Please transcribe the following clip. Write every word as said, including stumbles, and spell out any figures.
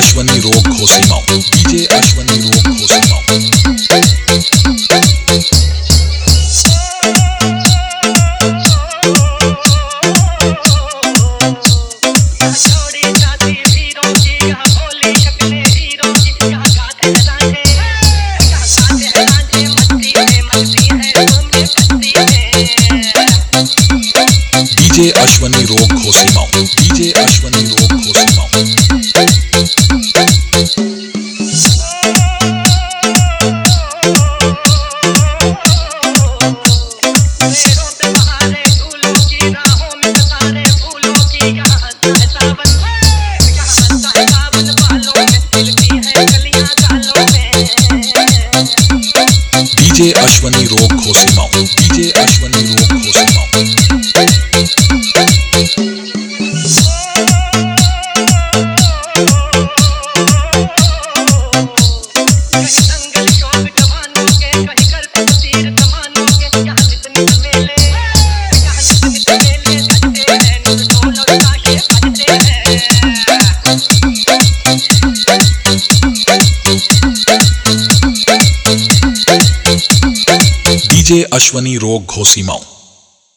अश्वनी रोग घोसीमाऊ, डीजे अश्वनी रोग घोसीमाऊ। डीजे अश्वनी रोग घोसीमाऊ, डीजे अश्वनी रोग घोसीमाऊ। डीजे अश्वनी रोग घोसीमाऊ, डीजे अश्वनी रोग घोसीमाऊ। डीजे अश्वनी रोग घोसीमाऊ।